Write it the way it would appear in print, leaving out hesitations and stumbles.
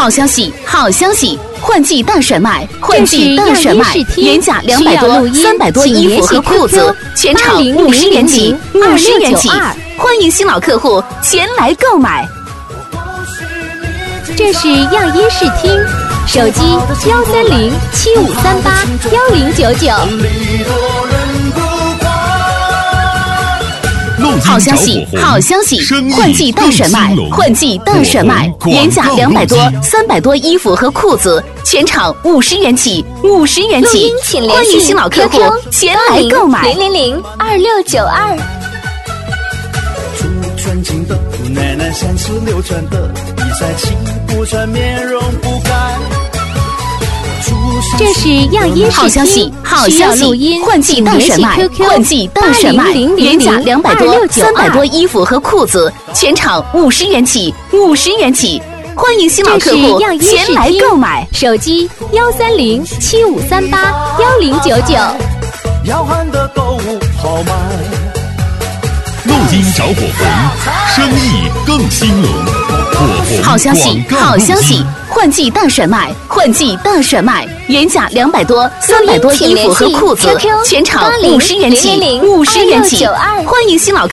好消息，好消息！换季大甩卖，换季大甩卖，原价200多、300多衣服和裤子，全场50元起，50元起，欢迎新老客户前来购买。 这是样衣试听，手机13075381099。 好消息，好消息！换季大甩卖，换季大甩卖，原价200多、300多衣服和裤子，全场50元起，50元起，欢迎新老客户前来购买。 0002692。 纯净的奶奶山是流传的，一再起不穿面容不改。 这是样衣试听， 好消息，好消息！换季大甩卖，换季大甩卖，原价200多、300多衣服和裤子，全场50元起，50元起，欢迎新老客户前来购买。 手机13075381099。 彪悍的购物好买。 录音找火红，生意更兴隆。 好消息，好消息！换季大甩卖，换季大甩卖，原价200多、300多衣服和裤子，全场50元起，50元起，欢迎新老客户。